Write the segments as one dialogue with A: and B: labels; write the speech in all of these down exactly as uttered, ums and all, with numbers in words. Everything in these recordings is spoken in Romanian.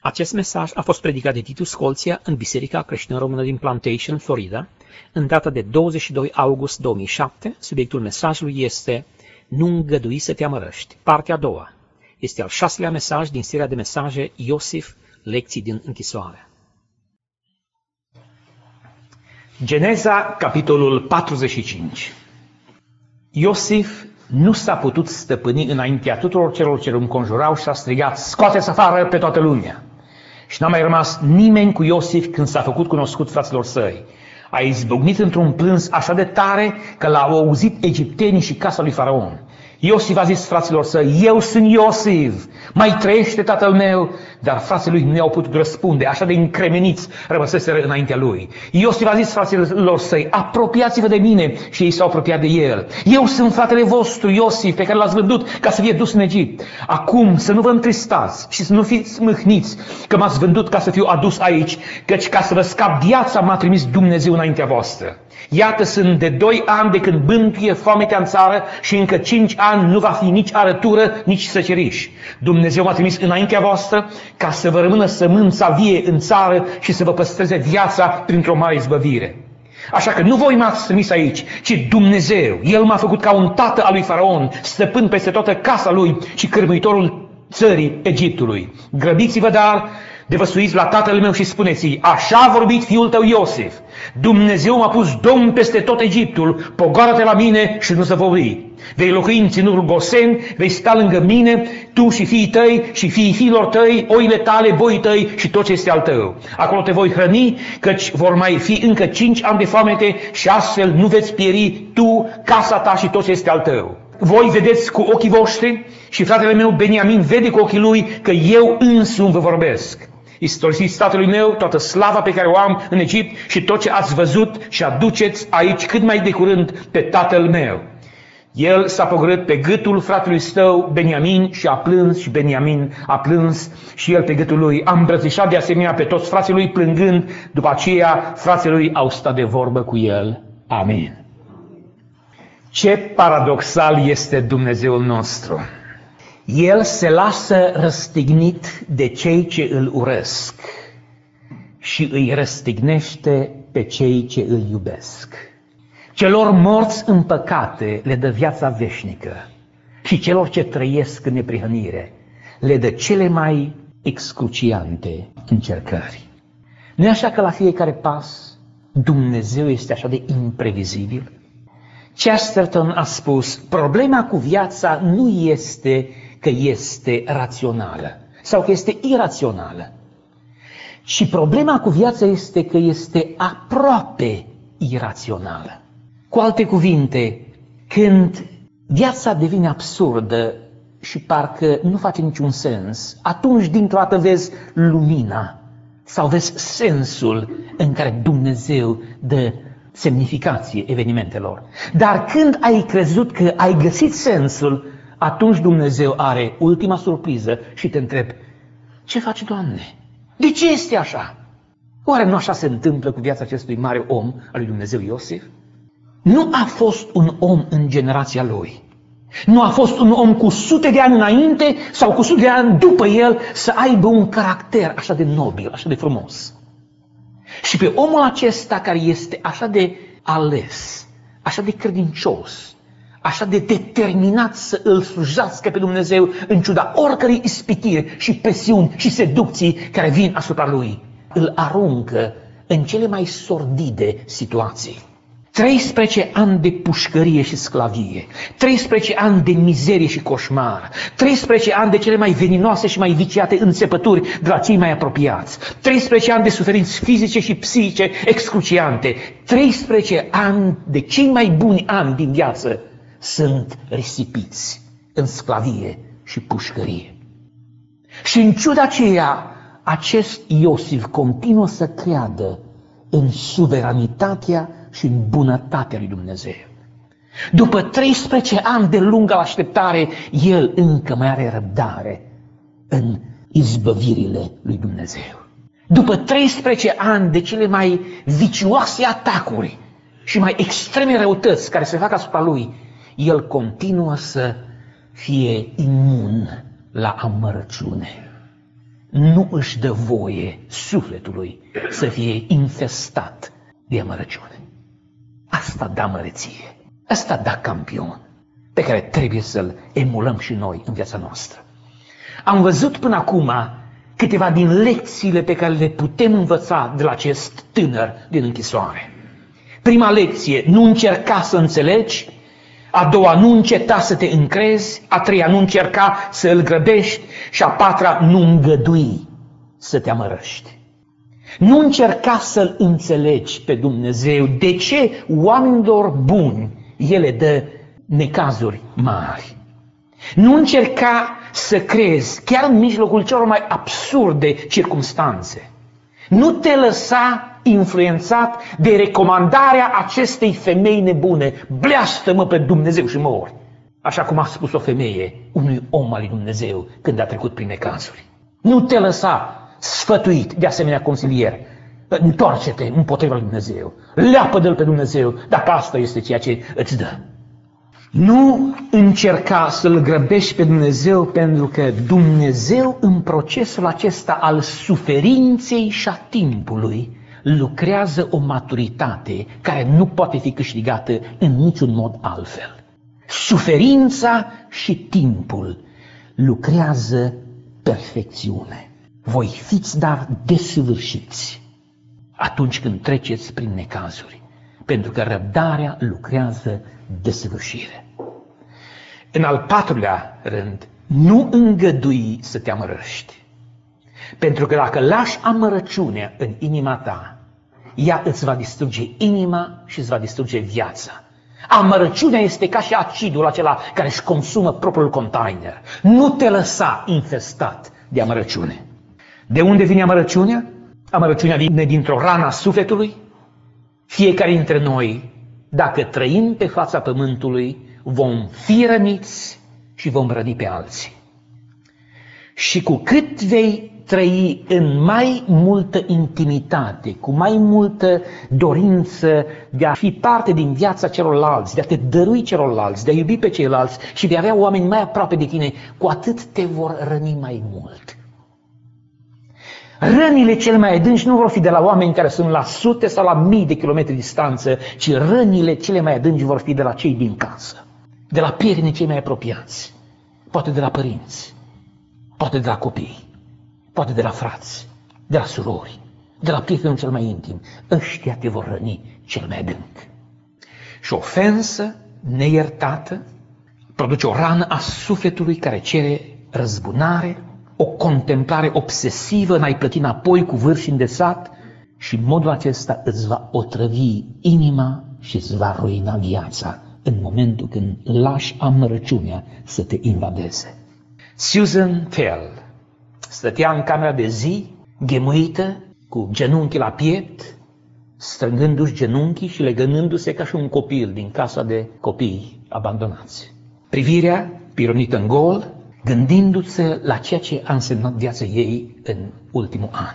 A: Acest mesaj a fost predicat de Titu Scolția în Biserica Creștină Română din Plantation, Florida, în data de douăzeci și doi august două mii șapte. Subiectul mesajului este Nu îngădui să te amărăști. Partea a doua. Este al șaselea mesaj din seria de mesaje Iosif, lecții din închisoare. Geneza, capitolul patruzeci și cinci. Iosif nu s-a putut stăpâni înaintea tuturor celor ce îl înconjurau și a strigat: scoateți afară pe toată lumea! Și n-a mai rămas nimeni cu Iosif când s-a făcut cunoscut fraților săi. A izbucnit într-un plâns așa de tare că l-au auzit egiptenii și casa lui Faraon. Iosif a zis fraților săi: eu sunt Iosif, mai trăiește tatăl meu? Dar frații lui nu i-au putut răspunde, așa de încremeniți rămăseseră înaintea lui. Iosif a zis fraților săi: apropiați-vă de mine, și ei s-au apropiat de el. Eu sunt fratele vostru Iosif, pe care l-ați vândut ca să fie dus în Egipt. Acum să nu vă întristați și să nu fiți mâhniți că m-ați vândut ca să fiu adus aici, căci ca să vă scap viața m-a trimis Dumnezeu înaintea voastră. Iată, sunt de doi ani de când bântuie foametea în țară și încă cinci ani nu va fi nici arătură, nici săceriș. Dumnezeu m-a trimis înaintea voastră ca să vă rămână sămânța vie în țară și să vă păstreze viața printr-o mare izbăvire. Așa că nu voi m-ați trimis aici, ci Dumnezeu. El m-a făcut ca un tată al lui Faraon, stăpân peste toată casa lui și cârmuitorul țării Egiptului. Grăbiți-vă, dar devăsuiți la tatăl meu și spuneți-i: așa a vorbit fiul tău Iosif. Dumnezeu m-a pus domn peste tot Egiptul, pogoară-te la mine și nu să vorbi. Vei locui în ținutul Gosen, vei sta lângă mine, tu și fiii tăi și fiii fiilor tăi, oile tale, boii tăi și tot ce este al tău. Acolo te voi hrăni, căci vor mai fi încă cinci ani de foamete și astfel nu veți pieri tu, casa ta și tot ce este al tău. Voi vedeți cu ochii voștri și fratele meu Beniamin vede cu ochii lui că eu însumi vă vorbesc. Istorisiți tatălui meu toată slava pe care o am în Egipt și tot ce ați văzut și aduceți aici cât mai de curând pe tatăl meu. El s-a pogorât pe gâtul fratelui său Beniamin și a plâns, și Beniamin a plâns și el pe gâtul lui. A îmbrățișat de asemenea pe toți frații lui plângând. După aceea frații lui au stat de vorbă cu el. Amin. Ce paradoxal este Dumnezeul nostru! El se lasă răstignit de cei ce îl urăsc și îi răstignește pe cei ce îl iubesc. Celor morți în păcate le dă viața veșnică și celor ce trăiesc în neprihănire le dă cele mai excruciante încercări. Nu e așa că la fiecare pas Dumnezeu este așa de imprevizibil? Chesterton a spus: problema cu viața nu este că este rațională sau că este irațională, ci problema cu viața este că este aproape irațională. Cu alte cuvinte, când viața devine absurdă și parcă nu face niciun sens, atunci dintr-o dată vezi lumina sau vezi sensul în care Dumnezeu dă semnificație evenimentelor. Dar când ai crezut că ai găsit sensul, atunci Dumnezeu are ultima surpriză și te întreb: ce faci, Doamne? De ce este așa? Oare nu așa se întâmplă cu viața acestui mare om al lui Dumnezeu Iosif? Nu a fost un om în generația lui. Nu a fost un om cu sute de ani înainte sau cu sute de ani după el să aibă un caracter așa de nobil, așa de frumos. Și pe omul acesta care este așa de ales, așa de credincios, așa de determinat să îl slujească pe Dumnezeu în ciuda oricărei ispitiri și presiuni și seducții care vin asupra lui, îl aruncă în cele mai sordide situații. treisprezece ani de pușcărie și sclavie, treisprezece ani de mizerie și coșmar, treisprezece ani de cele mai veninoase și mai viciate înțepături de la cei mai apropiați, treisprezece ani de suferinți fizice și psihice excruciante, treisprezece ani de cei mai buni ani din viață sunt risipiți în sclavie și pușcărie. Și în ciuda aceea, acest Iosif continuă să creadă în suveranitatea și în bunătatea lui Dumnezeu. După treisprezece ani de lungă așteptare, el încă mai are răbdare în izbăvirile lui Dumnezeu. După treisprezece ani de cele mai vicioase atacuri și mai extreme răutăți care se fac asupra lui, el continuă să fie imun la amărăciune. nu își dă voie sufletului să fie infestat de amărăciune. Asta da măreție, asta da campion, pe care trebuie să-l emulăm și noi în viața noastră. Am văzut până acum câteva din lecțiile pe care le putem învăța de la acest tânăr din închisoare. Prima lecție, nu încerca să înțelegi. A doua, nu înceta să te încrezi. A treia, nu încerca să îl grăbești. Și a patra, nu îngădui să te amărăști. Nu încerca să-L înțelegi pe Dumnezeu. De ce oamenilor buni ele dă necazuri mari? Nu încerca să crezi, chiar în mijlocul celor mai absurde circumstanțe. Nu te lăsa influențat de recomandarea acestei femei nebune. Bleastă-mă pe Dumnezeu și mor. Așa cum a spus o femeie unui om al lui Dumnezeu când a trecut prin necazuri. Nu te lăsa sfătuit de asemenea consilier. Întoarce-te împotriva lui Dumnezeu. Leapă-de-L pe Dumnezeu, dacă asta este ceea ce îți dă. Nu încerca să-L grăbești pe Dumnezeu, pentru că Dumnezeu în procesul acesta al suferinței și a timpului lucrează o maturitate care nu poate fi câștigată în niciun mod altfel. Suferința și timpul lucrează perfecțiune. Voi fiți dar desăvârșiți atunci când treceți prin necazuri, pentru că răbdarea lucrează desăvârșire. În al patrulea rând, nu îngădui să te amărăști. Pentru că dacă lași amărăciunea în inima ta, ea îți va distruge inima și îți va distruge viața. Amărăciunea este ca și acidul acela care își consumă propriul container. Nu te lăsa infestat de amărăciune. De unde vine amărăciunea? Amărăciunea vine dintr-o rană a sufletului. Fiecare dintre noi, dacă trăim pe fața pământului, vom fi răniți și vom răni pe alții. Și cu cât vei trăi în mai multă intimitate, cu mai multă dorință de a fi parte din viața celorlalți, de a te dărui celorlalți, de a iubi pe ceilalți și de a avea oameni mai aproape de tine, cu atât te vor răni mai mult. Rănile cele mai adânci nu vor fi de la oameni care sunt la sute sau la mii de kilometri distanță, ci rănile cele mai adânci vor fi de la cei din casă, de la prietenii cei mai apropiați, poate de la părinți, poate de la copii, poate de la frați, de la surori, de la prietenul cel mai intim. Ăștia te vor răni cel mai adânc. Și ofensă neiertată produce o rană a sufletului care cere răzbunare, o contemplare obsesivă, n-ai plătit înapoi cu vârf și îndesat, și în modul acesta îți va otrăvi inima și îți va ruina viața în momentul când lași amărăciunea să te invadeze. Susan Tell stătea în camera de zi, ghemuită, cu genunchii la piept, strângându-și genunchii și legănându-se ca și un copil din casa de copii abandonați. Privirea pironită în gol, gândindu-se la ceea ce a însemnat viața ei în ultimul an.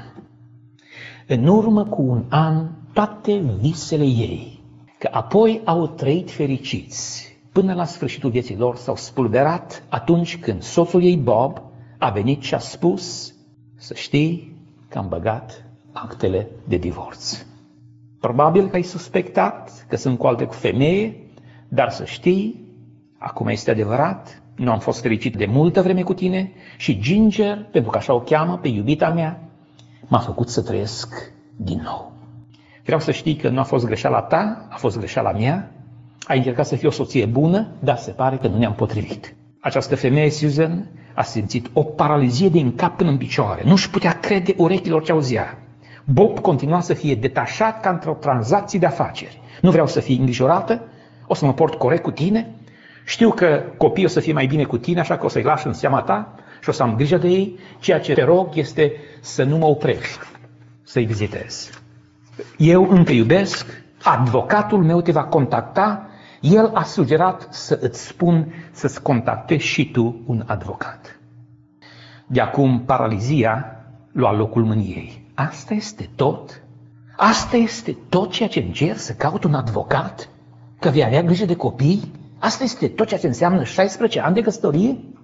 A: În urmă cu un an, toate visele ei, că apoi au trăit fericiți, până la sfârșitul vieții lor, s-au spulberat atunci când soțul ei, Bob, a venit și a spus: să știi că am băgat actele de divorț. Probabil că ai suspectat că sunt cu alte cu femeie, dar să știi, acum este adevărat, nu am fost fericit de multă vreme cu tine și Ginger, pentru că așa o cheamă pe iubita mea, m-a făcut să trăiesc din nou. Vreau să știi că nu a fost greșeala ta, a fost greșeala mea. Ai încercat să fii o soție bună, dar se pare că nu ne-am potrivit. Această femeie, Susan, a simțit o paralizie din cap până în picioare. Nu-și putea crede urechilor ce auzea. Bob continua să fie detașat ca într-o tranzacție de afaceri. Nu vreau să fii îngrijorată, o să mă port corect cu tine. Știu că copiii o să fie mai bine cu tine, așa că o să-i lași în seama ta și o să am grijă de ei. Ceea ce te rog este să nu mă oprești, să-i vizitez. Eu încă iubesc, advocatul meu te va contacta, el a sugerat să îți spun să-ți contactezi și tu un avocat. De acum paralizia lua locul mâniei. Asta este tot? Asta este tot ceea ce încerc, să caut un avocat? Că vei avea grijă de copii? Asta este tot ceea ce înseamnă șaisprezece ani de căsătorie?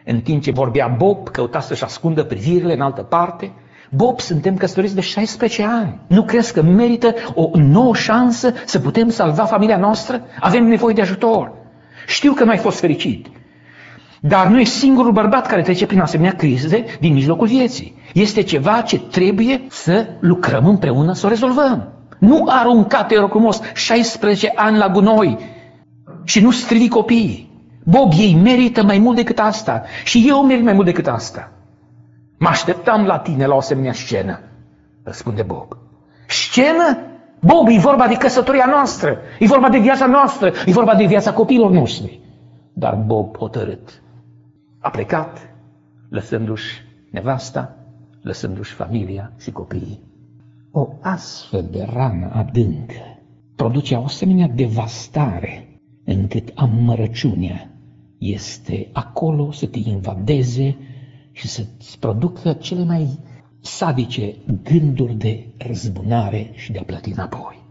A: În timp ce vorbea Bob, căuta să-și ascundă privirile în altă parte. Bob, suntem căsătoriți de șaisprezece ani. Nu crezi că merită o nouă șansă să putem salva familia noastră? Avem nevoie de ajutor. Știu că nu ai fost fericit, dar nu e singurul bărbat care trece prin asemenea crize din mijlocul vieții. Este ceva ce trebuie să lucrăm împreună să o rezolvăm. Nu arunca, te rog frumos, șaisprezece ani la gunoi și nu strivi copiii. Bob, ei merită mai mult decât asta și eu merit mai mult decât asta. Mă așteptam la tine la o asemenea scenă, răspunde Bob. Scenă? Bob, e vorba de căsătoria noastră, e vorba de viața noastră, e vorba de viața copiilor noștri. Dar Bob, hotărât, a plecat, lăsându-și nevasta, lăsându-și familia și copiii. O astfel de rană adâncă produce o asemenea devastare, încât amărăciunea este acolo să te invadeze și să-ți producă cele mai sadice gânduri de răzbunare și de a plăti înapoi.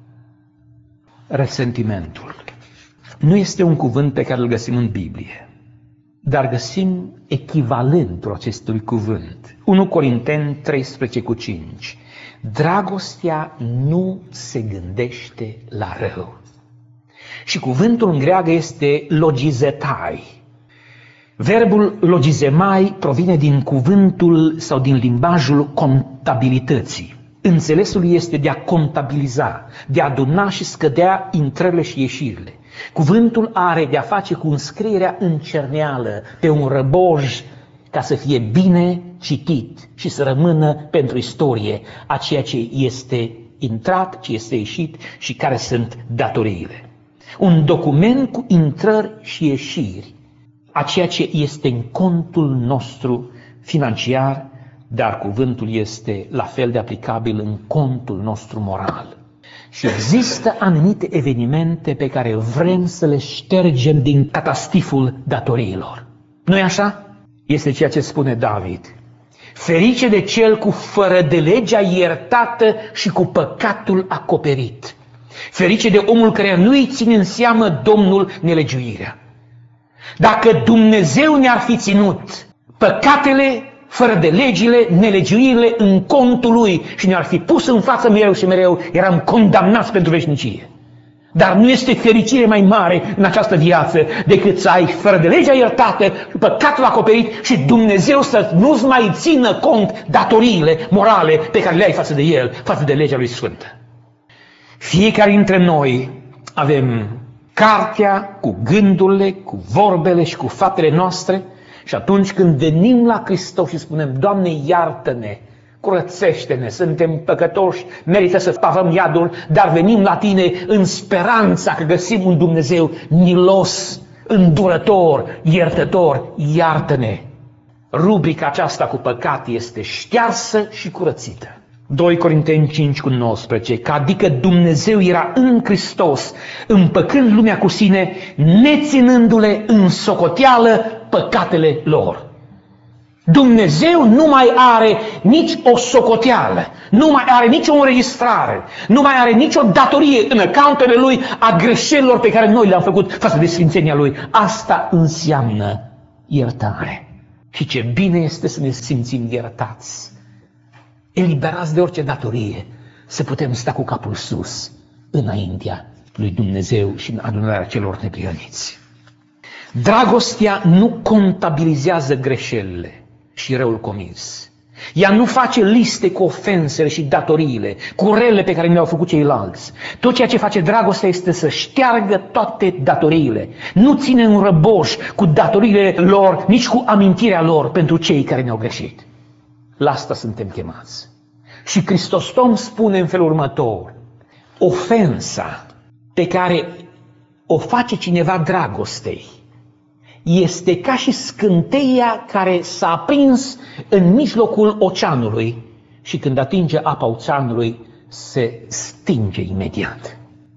A: Resentimentul nu este un cuvânt pe care îl găsim în Biblie, dar găsim echivalentul acestui cuvânt. unu Corinteni treisprezece cu cinci. Dragostea nu se gândește la rău. Și cuvântul în greacă este logizetai. Verbul logizemai provine din cuvântul sau din limbajul contabilității. Înțelesul este de a contabiliza, de a aduna și scădea intrările și ieșirile. Cuvântul are de a face cu înscrierea în cerneală pe un răboj ca să fie bine citit și să rămână pentru istorie a ceea ce este intrat, ce este ieșit și care sunt datoriile. Un document cu intrări și ieșiri a ceea ce este în contul nostru financiar, dar cuvântul este la fel de aplicabil în contul nostru moral. Și există anumite evenimente pe care vrem să le ștergem din catastiful datoriilor. Nu-i așa? Este ceea ce spune David. Ferice de cel cu fără de legea iertată și cu păcatul acoperit. Ferice de omul care nu-i ține în seamă Domnul nelegiuirea. Dacă Dumnezeu ne-ar fi ținut păcatele, fără de legile, nelegiuirile în contul lui și ne-ar fi pus în față mereu și mereu, eram condamnați pentru veșnicie. Dar nu este fericire mai mare în această viață decât să ai fără de legea iertată, păcatul acoperit și Dumnezeu să nu-ți mai țină cont datoriile morale pe care le ai față de El, față de legea lui Sfântă. Fiecare dintre noi avem cartea cu gândurile, cu vorbele și cu faptele noastre și atunci când venim la Hristos și spunem, Doamne, iartă-ne, curățește-ne, suntem păcătoși, merită să pavăm iadul, dar venim la Tine în speranța că găsim un Dumnezeu milos, îndurător, iertător, iartă-ne. Rubrica aceasta cu păcat este ștearsă și curățită. doi Corinteni cinci cu nouăsprezece, că adică Dumnezeu era în Hristos, împăcând lumea cu sine, neținându-le în socoteală păcatele lor. Dumnezeu nu mai are nici o socoteală, nu mai are nici o înregistrare, nu mai are nicio datorie în accountele Lui a greșelilor pe care noi le-am făcut față de sfințenia Lui. Asta înseamnă iertare. Și ce bine este să ne simțim iertați, eliberați de orice datorie, să putem sta cu capul sus înaintea lui Dumnezeu și în adunarea celor neprihăniți. Dragostea nu contabilizează greșelile și răul comis. Ea nu face liste cu ofensele și datoriile, cu relele pe care le-au făcut ceilalți. Tot ceea ce face dragostea este să șteargă toate datoriile. Nu ține un răboș cu datoriile lor, nici cu amintirea lor pentru cei care ne-au greșit. La asta suntem chemați. Și Hristostom spune în felul următor, ofensa pe care o face cineva dragostei este ca și scânteia care s-a aprins în mijlocul oceanului și când atinge apa oceanului se stinge imediat.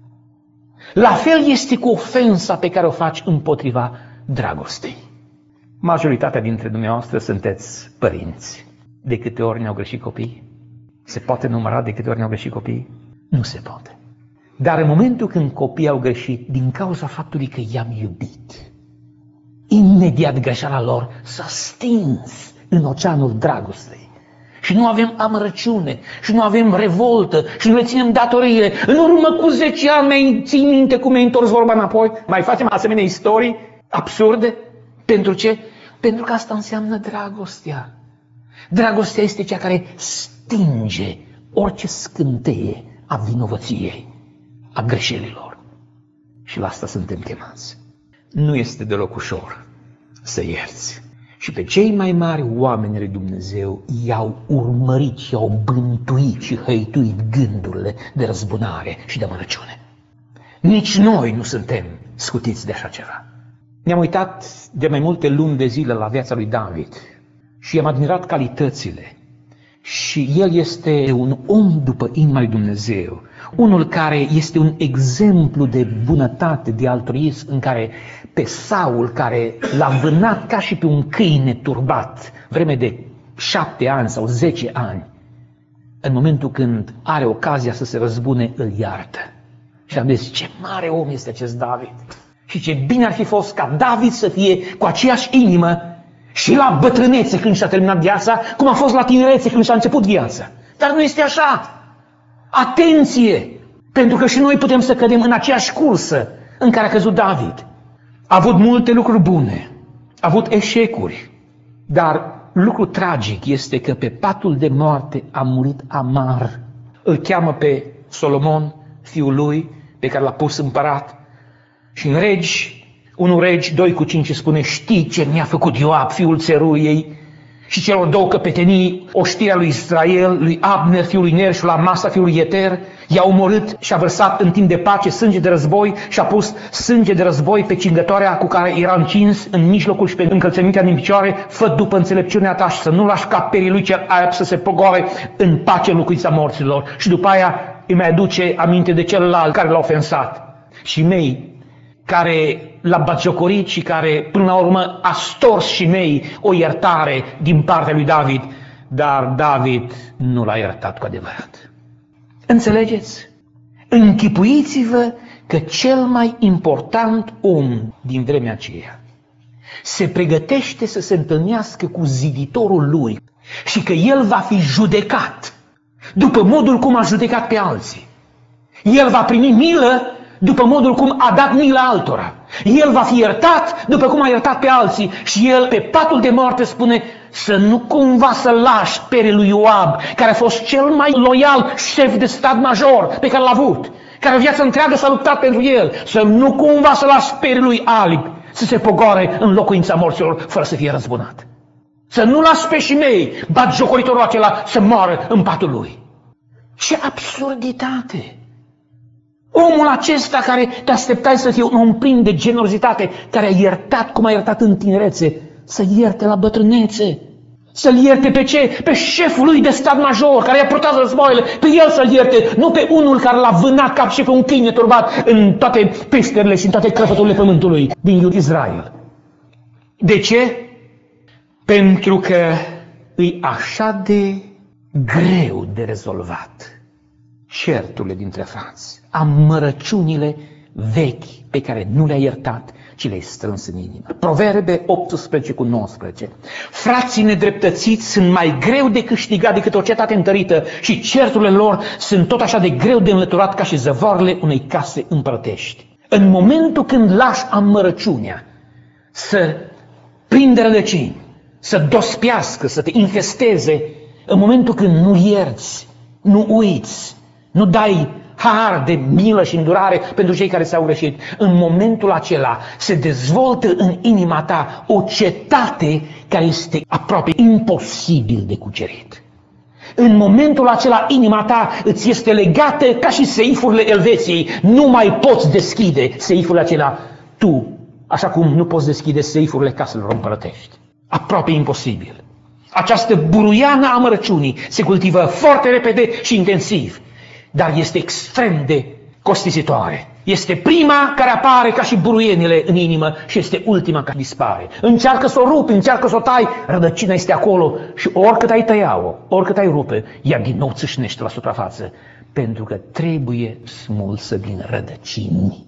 A: La fel este cu ofensa pe care o faci împotriva dragostei. Majoritatea dintre dumneavoastră sunteți părinți. De câte ori ne-au greșit copiii? Se poate număra de câte ori ne-au greșit copiii? Nu se poate. Dar în momentul când copiii au greșit din cauza faptului că i-am iubit, imediat greșeala lor s-a stins în oceanul dragostei. Și nu avem amărăciune, și nu avem revoltă, și nu le ținem datoriile. În urmă cu zece ani mai ții minte cum mi-ai întors vorba înapoi? Mai facem asemenea istorii absurde? Pentru ce? Pentru că asta înseamnă dragostea. Dragostea este cea care stinge orice scânteie a vinovăției, a greșelilor. Și la asta suntem chemați. Nu este deloc ușor să ierți. Și pe cei mai mari oameni ai Dumnezeu i-au urmărit și i-au bântuit și hăituit gândurile de răzbunare și de amărăciune. Nici noi nu suntem scutiți de așa ceva. Ne-am uitat de mai multe luni de zile la viața lui David și am admirat calitățile. Și el este un om după inima lui Dumnezeu, unul care este un exemplu de bunătate, de altruism, în care pe Saul, care l-a vânat ca și pe un câine turbat, vreme de șapte ani sau zece ani, în momentul când are ocazia să se răzbune, îl iartă. Și am zis, ce mare om este acest David! Și ce bine ar fi fost ca David să fie cu aceeași inimă și la bătrânețe când și-a terminat viața, cum a fost la tinerețe când și-a început viața. Dar nu este așa. Atenție! Pentru că și noi putem să cădem în aceeași cursă în care a căzut David. A avut multe lucruri bune, a avut eșecuri, dar lucru tragic este că pe patul de moarte a murit amar. Îl cheamă pe Solomon, fiul lui, pe care l-a pus împărat. Și în Regi, unu Regi, doi cu cinci spune, știi ce mi-a făcut Ioab, fiul țeruiei, și celor două căpetenii, oștirea lui Israel, lui Abner, fiul lui Ner, și la Masa, fiul lui Ieter, i-a omorât și a vărsat în timp de pace sânge de război și a pus sânge de război pe cingătoarea cu care era încins în mijlocul și pe încălțămintea din picioare, fă după înțelepciunea ta și să nu lași caperii lui cel alb să se pogoare în pace în locuința morților. Și după aia îi mai aduce aminte de celălalt care l-a ofensat. Și mei, care l-a batjocorit și care până la urmă a stors și mei o iertare din partea lui David, dar David nu l-a iertat cu adevărat. Înțelegeți? Închipuiți-vă că cel mai important om din vremea aceea se pregătește să se întâlnească cu ziditorul lui și că el va fi judecat după modul cum a judecat pe alții. El va primi milă după modul cum a dat milă altora. El va fi iertat după cum a iertat pe alții. Și el pe patul de moarte spune să nu cumva să lași pe lui Ioab, care a fost cel mai loial șef de stat major pe care l-a avut, care viața întreagă s-a luptat pentru el, să nu cumva să lași pe lui Alib să se pogoare în locuința morților fără să fie răzbunat. Să nu lași pe și mei, batjocoritorul acela, să moară în patul lui. Ce absurditate! Omul acesta care te așteptai să fie un om plin de generozitate, care a iertat cum a iertat în tinerețe, să ierte la bătrânețe. Să-l ierte pe ce? Pe șeful lui de stat major, care i-a purtat războaiele, pe el să-l ierte, nu pe unul care l-a vânat ca și pe un câine turbat în toate peșterile și în toate crăpăturile pământului din Israel. De ce? Pentru că îi așa de greu de rezolvat certurile dintre frați, amărăciunile vechi pe care nu le-a iertat, ci le-ai strâns în inimă. Proverbe optsprezece cu nouăsprezece. Frații nedreptățiți sunt mai greu de câștigat decât o cetate întărită și certurile lor sunt tot așa de greu de înlăturat ca și zăvoarele unei case împărătești. În momentul când lași amărăciunea să prinde rădăcini, să dospiască, să te infesteze, în momentul când nu ierți, nu uiți, nu dai har de milă și îndurare pentru cei care s-au greșit, în momentul acela se dezvoltă în inima ta o cetate care este aproape imposibil de cucerit. În momentul acela inima ta îți este legată ca și seifurile Elveției. Nu mai poți deschide seifurile acelea tu, așa cum nu poți deschide seifurile caselor împărătești. Aproape imposibil. Această buruiană a amărăciunii se cultivă foarte repede și intensiv, dar este extrem de costisitoare. Este prima care apare ca și buruienile în inimă și este ultima care dispare. Încearcă să o rupi, încearcă să o tai, rădăcina este acolo și oricât ai tăia-o, oricât ai rupe, ea din nou țâșnește la suprafață, pentru că trebuie smulsă din rădăcini.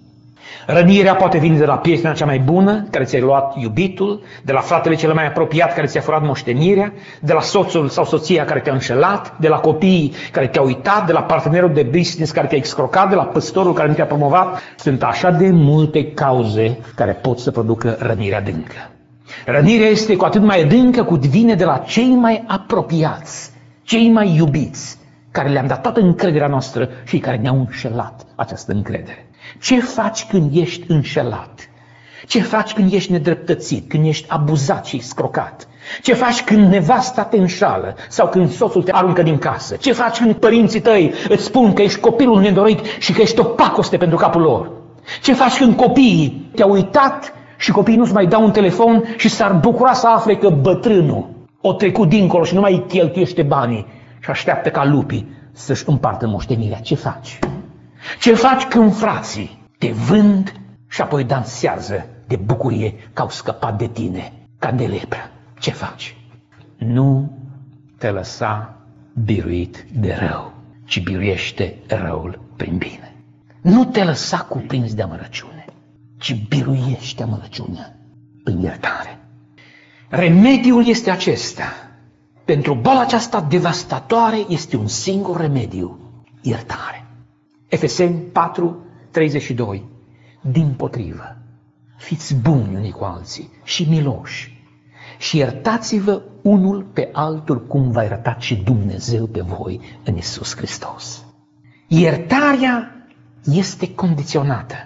A: Rănirea poate veni de la prietena cea mai bună, care ți-ai luat iubitul, de la fratele cel mai apropiat care ți-a furat moștenirea, de la soțul sau soția care te-a înșelat, de la copiii care te-au uitat, de la partenerul de business care te-a excrocat, de la păstorul care nu te-a promovat. Sunt așa de multe cauze care pot să producă rănirea adâncă. Rănirea este cu atât mai adâncă cât vine de la cei mai apropiați, cei mai iubiți, care le-am dat toată încrederea noastră și care ne-au înșelat această încredere. Ce faci când ești înșelat? Ce faci când ești nedreptățit, când ești abuzat și scrocat? Ce faci când nevasta te înșală sau când soțul te aruncă din casă? Ce faci când părinții tăi îți spun că ești copilul nedorit și că ești o pacoste pentru capul lor? Ce faci când copiii te-au uitat și copiii nu-ți mai dau un telefon și s-ar bucura să afle că bătrânul o trecut dincolo și nu mai cheltuiește banii și așteaptă ca lupii să-și împartă moștenirea? Ce faci? Ce faci când frații te vând și apoi dansează de bucurie că au scăpat de tine ca de lepră? Ce faci? Nu te lăsa biruit de rău, ci biruiește răul prin bine. Nu te lăsa cuprins de amărăciune, ci biruiește amărăciunea prin iertare. Remediul este acesta. Pentru boala aceasta devastatoare este un singur remediu: iertare. Efeseni patru, treizeci și doi. Dimpotrivă, fiți buni unii cu alții și miloși și iertați-vă unul pe altul cum v-a iertat și Dumnezeu pe voi în Iisus Hristos. Iertarea este condiționată.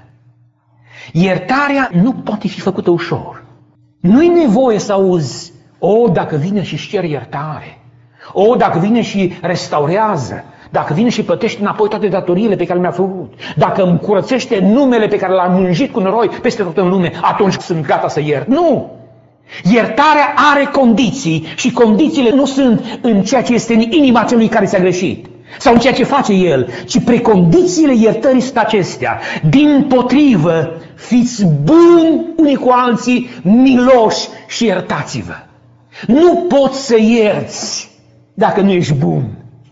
A: Iertarea nu poate fi făcută ușor. Nu-i nevoie să auzi: o, dacă vine și-și cere iertare, o, dacă vine și restaurează, dacă vine și plătește înapoi toate datoriile pe care mi-a făcut, dacă îmi curățește numele pe care l-am mânjit cu noroi peste tot în lume, atunci sunt gata să iert. Nu! Iertarea are condiții și condițiile nu sunt în ceea ce este în inima celui care ți-a greșit sau în ceea ce face el, ci precondițiile iertării sunt acestea: dimpotrivă, fiți buni unii cu alții, miloși și iertați-vă. Nu poți să ierți dacă nu ești bun.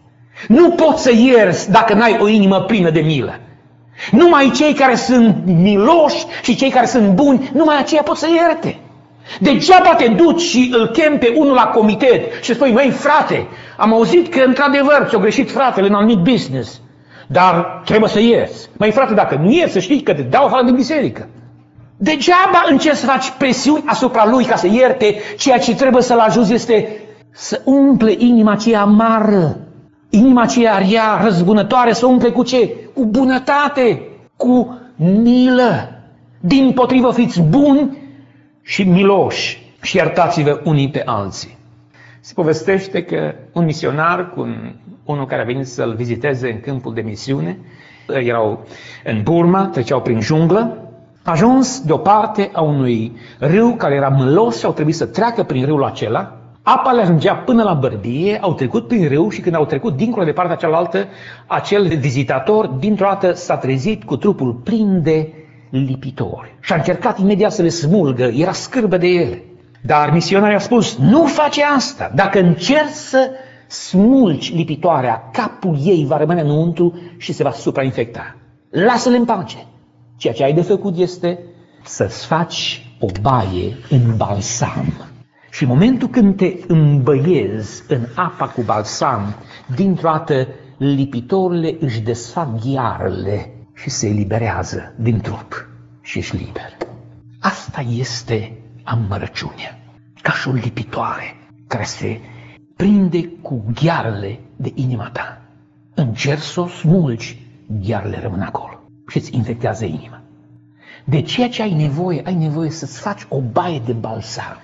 A: Nu poți să ierți dacă n-ai o inimă plină de milă. Numai cei care sunt miloși și cei care sunt buni, numai aceia pot să ierte. Degeaba te duci și îl chem pe unul la comitet și spui: măi frate, am auzit că într-adevăr ți-a greșit fratele în anumit business, dar trebuie să ierți. Măi frate, dacă nu ierți, să știi că te dau afară din biserică. Degeaba încerci să faci presiuni asupra lui ca să ierte. Ceea ce trebuie să-l ajuți este să umple inima aceea amară, inima aceea rea, răzbunătoare, să umple cu ce? Cu bunătate, cu milă. Dimpotrivă, fiți buni și miloși și iertați-vă unii pe alții. Se povestește că un misionar cu un, unul care a venit să-l viziteze în câmpul de misiune, erau în Burma, treceau prin junglă, a ajuns de o parte a unui râu care era mâlos și au trebuit să treacă prin râul acela. Apa le ajungea până la bărbie, au trecut prin râu și când au trecut dincolo de partea cealaltă, acel vizitator dintr-o dată s-a trezit cu trupul plin de lipitori și a încercat imediat să le smulgă, era scârbă de ele. Dar misionarii a spus: nu face asta, dacă încerci să smulgi lipitoarea, capul ei va rămâne înăuntru și se va suprainfecta. Lasă-le în pace. Ceea ce ai de făcut este să-ți faci o baie în balsam. Și în momentul când te îmbăiezi în apa cu balsam, dintr-o dată lipitorile își desfac ghiarele și se eliberează din trup și ești liber. Asta este amărăciunea, ca și o lipitoare care se prinde cu ghiarele de inima ta. Încerci să o smulgi, ghiarele rămân acolo și îți infectează inima. De ceea ce ai nevoie, ai nevoie să-ți faci o baie de balsam.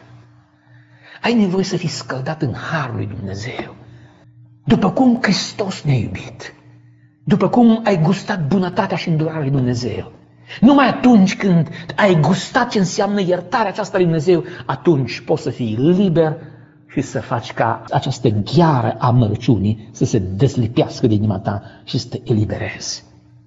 A: Ai nevoie să fii scăldat în harul lui Dumnezeu. După cum Hristos ne-a iubit, după cum ai gustat bunătatea și îndurarea lui Dumnezeu. Numai atunci când ai gustat ce înseamnă iertarea aceasta lui Dumnezeu, atunci poți să fii liber și să faci ca această gheară a mărciunii să se deslipească din inima ta și să te eliberezi.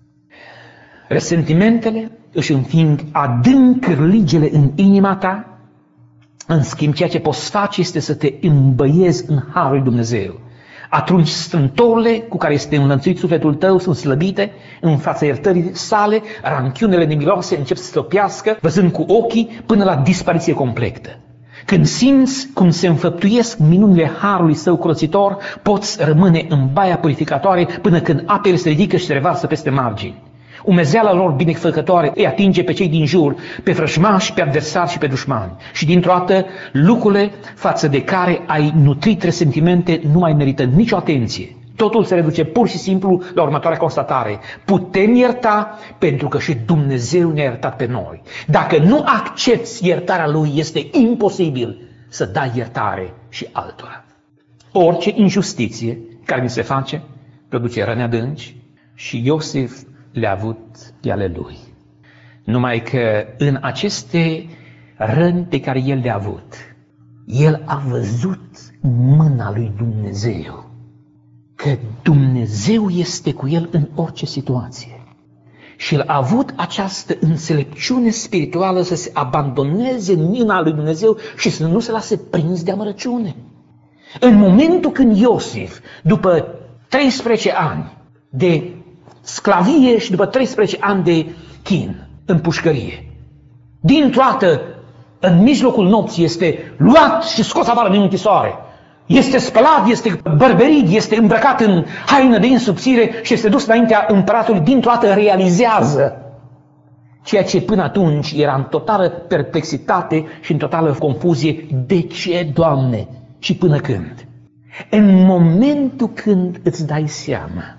A: Resentimentele își înfing adânc cârligele în inima ta. În schimb, ceea ce poți face este să te îmbăiezi în harul lui Dumnezeu. atunci strâmtorile cu care este înlănțuit sufletul tău sunt slăbite în fața iertării sale, ranchiunele nemiloase încep să se topească, văzând cu ochii până la dispariție completă. Când simți cum se înfăptuiesc minunile harului său curățitor, poți rămâne în baia purificatoare până când apele se ridică și se revarsă peste margini. Umezeala lor binefăcătoare îi atinge pe cei din jur, pe vrăjmași, pe adversari și pe dușmani. Și dintr-o dată, lucrurile față de care ai nutrit resentimente nu mai merită nicio atenție. Totul se reduce pur și simplu la următoarea constatare. Putem ierta pentru că și Dumnezeu ne-a iertat pe noi. Dacă nu accepți iertarea Lui, este imposibil să dai iertare și altora. Orice injustiție care ni se face produce răni adânci și Iosif le-a avut de ale lui. Numai că în aceste răni pe care el le-a avut, el a văzut mâna lui Dumnezeu. Că Dumnezeu este cu el în orice situație. Și el a avut această înțelepciune spirituală să se abandoneze în mâna lui Dumnezeu și să nu se lase prins de amărăciune. În momentul când Iosif, după treisprezece ani de sclavie și după treisprezece ani de chin în pușcărie, dintr-o dată, în mijlocul nopții, este luat și scos afară din închisoare. Este spălat, este bărberit, este îmbrăcat în haină de insubțire și este dus înaintea împăratului. Dintr-o dată realizează ceea ce până atunci era în totală perplexitate și în totală confuzie. De ce, Doamne? Și până când? În momentul când îți dai seama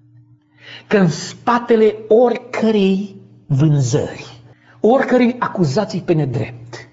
A: că în spatele oricărei vânzări, oricărei acuzații pe nedrept,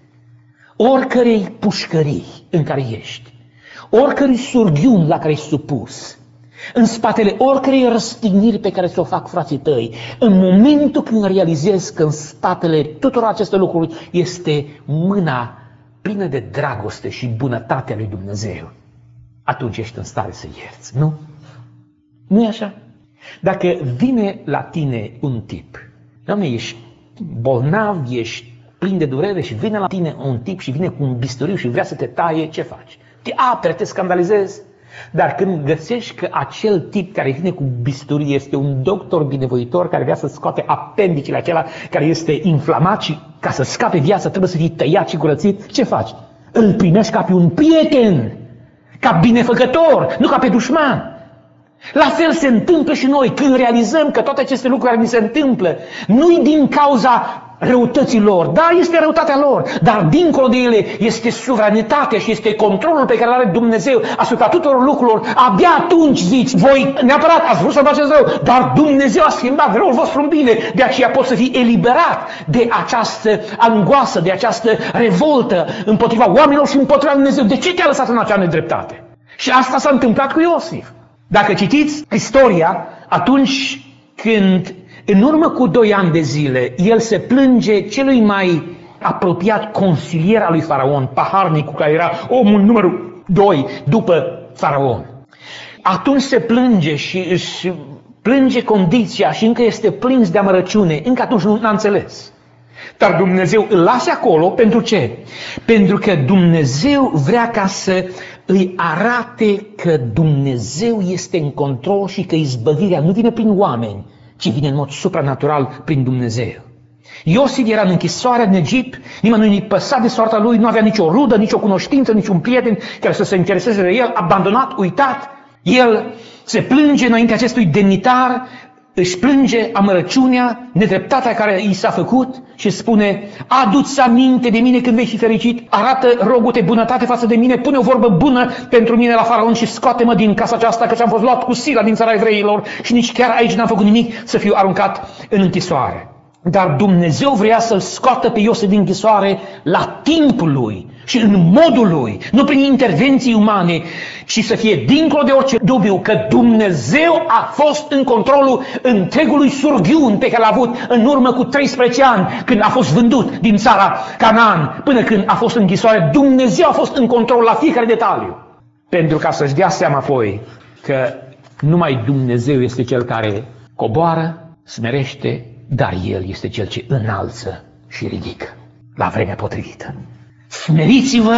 A: oricărei pușcării în care ești, oricărui surghiun la care ești supus, în spatele oricărei răstigniri pe care ți-o fac frații tăi, în momentul când realizezi că în spatele tuturor acestor lucruri este mâna plină de dragoste și bunătatea lui Dumnezeu, atunci ești în stare să ierți, nu? Nu e așa? Dacă vine la tine un tip, Doamne, ești bolnav, ești plin de durere și vine la tine un tip și vine cu un bisturiu și vrea să te taie, ce faci? Te apere, te scandalizezi. Dar când găsești că acel tip care vine cu bisturi este un doctor binevoitor care vrea să scoate apendicile acela care este inflamat și ca să scape viața trebuie să fie tăiat și curățit, ce faci? Îl primești ca pe un prieten, ca binefăcător, nu ca pe dușman. La fel se întâmplă și noi când realizăm că toate aceste lucruri care ni se întâmplă nu-i din cauza răutății lor, da, este răutatea lor, dar dincolo de ele este suveranitatea și este controlul pe care îl are Dumnezeu asupra tuturor lucrurilor. Abia atunci zici, voi neapărat ați vrut să faceți rău, dar Dumnezeu a schimbat răul vostru în bine, de aceea poți să fii eliberat de această angoasă, de această revoltă împotriva oamenilor și împotriva Dumnezeu. De ce te-a lăsat în acea nedreptate? Și asta s-a întâmplat cu Iosif. Dacă citiți istoria, atunci când în urmă cu doi ani de zile, el se plânge celui mai apropiat consilier al lui Faraon, paharnicul, care era omul numărul doi după Faraon. Atunci se plânge și își plânge condiția și încă este plâns de amărăciune, încă atunci nu a înțeles. Dar Dumnezeu îl lasă acolo pentru ce? Pentru că Dumnezeu vrea ca să îi arate că Dumnezeu este în control și că izbăvirea nu vine prin oameni, ci vine în mod supranatural prin Dumnezeu. Iosif era în închisoare în Egipt, nimeni nu-i păsa de soarta lui, nu avea nicio rudă, nicio cunoștință, niciun prieten care să se intereseze de el, abandonat, uitat. El se plânge înaintea acestui demnitar, își plânge amărăciunea, nedreptatea care i s-a făcut și spune: adu-ți aminte de mine când vei fi fericit, arată, rogu-te, bunătate față de mine, pune o vorbă bună pentru mine la Faraon și scoate-mă din casa aceasta, căci am fost luat cu sila din țara evreilor și nici chiar aici n-am făcut nimic să fiu aruncat în închisoare. Dar Dumnezeu vrea să-l scoată pe Iosif din închisoare la timpul lui și în modul lui, nu prin intervenții umane, și să fie dincolo de orice dubiu că Dumnezeu a fost în controlul întregului surghiun pe care l-a avut în urmă cu treisprezece ani, când a fost vândut din țara Canaan, până când a fost în închisoare. Dumnezeu a fost în control la fiecare detaliu, pentru ca să-și dea seama apoi că numai Dumnezeu este Cel care coboară, smerește, dar El este Cel ce înalță și ridică la vremea potrivită. Smeriți-vă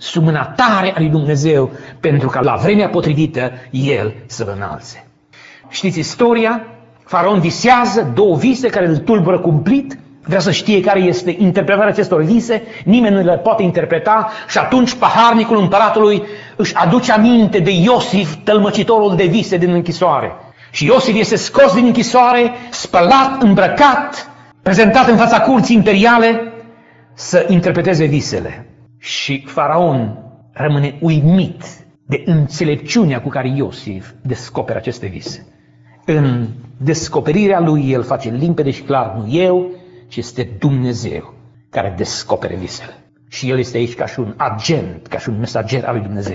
A: sub mâna tare a lui Dumnezeu, pentru ca la vremea potrivită El să-l înalțe. Știți istoria? Faraon visează două vise care îl tulbură cumplit, vrea să știe care este interpretarea acestor vise, nimeni nu le poate interpreta și atunci paharnicul împăratului își aduce aminte de Iosif, tălmăcitorul de vise din închisoare. Și Iosif este scos din închisoare, spălat, îmbrăcat, prezentat în fața curții imperiale să interpreteze visele. Și Faraon rămâne uimit de înțelepciunea cu care Iosif descoperă aceste vise. În descoperirea lui el face limpede și clar, nu eu, ci este Dumnezeu care descopere visele. Și el este aici ca și un agent, ca și un mesager al lui Dumnezeu.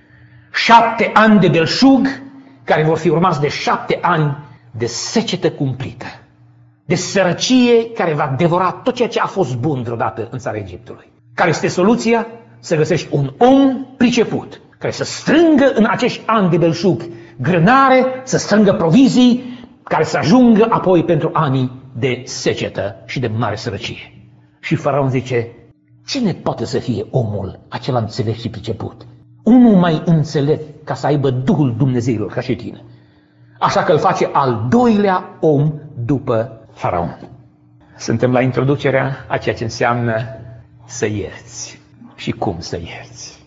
A: Șapte ani de belșug, care vor fi urmați de șapte ani de secetă cumplită, de sărăcie care va devora tot ceea ce a fost bun vreodată în țara Egiptului. Care este soluția? Să găsești un om priceput, care să strângă în acești ani de belșug grânare, să strângă provizii, care să ajungă apoi pentru anii de secetă și de mare sărăcie. Și Faraon zice, cine poate să fie omul acela înțelept și priceput? Unul mai înțelept ca să aibă Duhul Dumnezeilor ca și tine. Așa că îl face al doilea om după Faraon. Suntem la introducerea a ceea ce înseamnă să ierți. Și cum să ierți?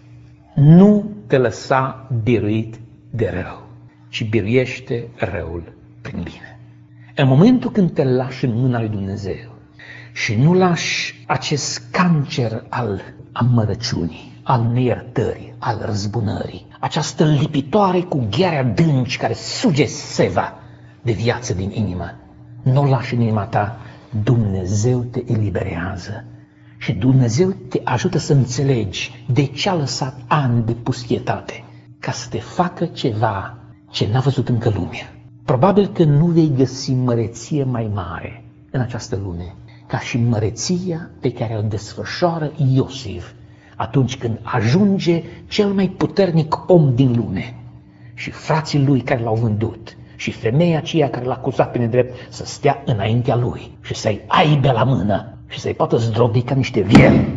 A: Nu te lăsa biruit de rău, ci biruiește răul prin bine. În momentul când te lași în mâna lui Dumnezeu și nu lași acest cancer al amărăciunii, al neiertării, al răzbunării, această lipitoare cu gheare adânci care suge seva de viață din inimă, nu o lași în inima ta, Dumnezeu te eliberează și Dumnezeu te ajută să înțelegi de ce a lăsat ani de pustietate, ca să te facă ceva ce n-a văzut încă lumea. Probabil că nu vei găsi măreție mai mare în această lume ca și măreția pe care o desfășoară Iosif atunci când ajunge cel mai puternic om din lume și frații lui care l-au vândut și femeia aceea care l-a acuzat pe nedrept să stea înaintea lui și să-i aibă la mână și să-i poată zdrobi ca niște vieri.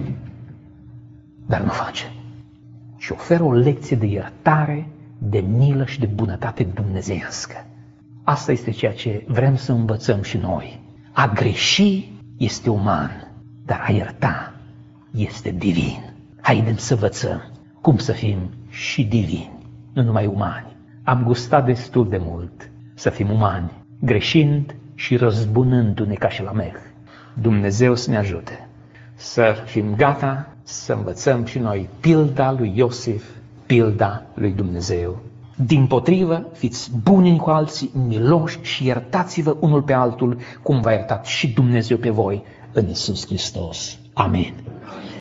A: Dar nu face. Și oferă o lecție de iertare, de milă și de bunătate dumnezeiască. Asta este ceea ce vrem să învățăm și noi. A greși este uman, dar a ierta este divin. Haidem să învățăm cum să fim și divini, nu numai umani. Am gustat destul de mult să fim umani, greșind și răzbunându-ne ca și la Meh. Dumnezeu să ne ajute să fim gata să învățăm și noi pilda lui Iosif, pilda lui Dumnezeu. Dimpotrivă, fiți buni cu alții, miloși și iertați-vă unul pe altul, cum v-a iertat și Dumnezeu pe voi în Iisus Hristos. Amin.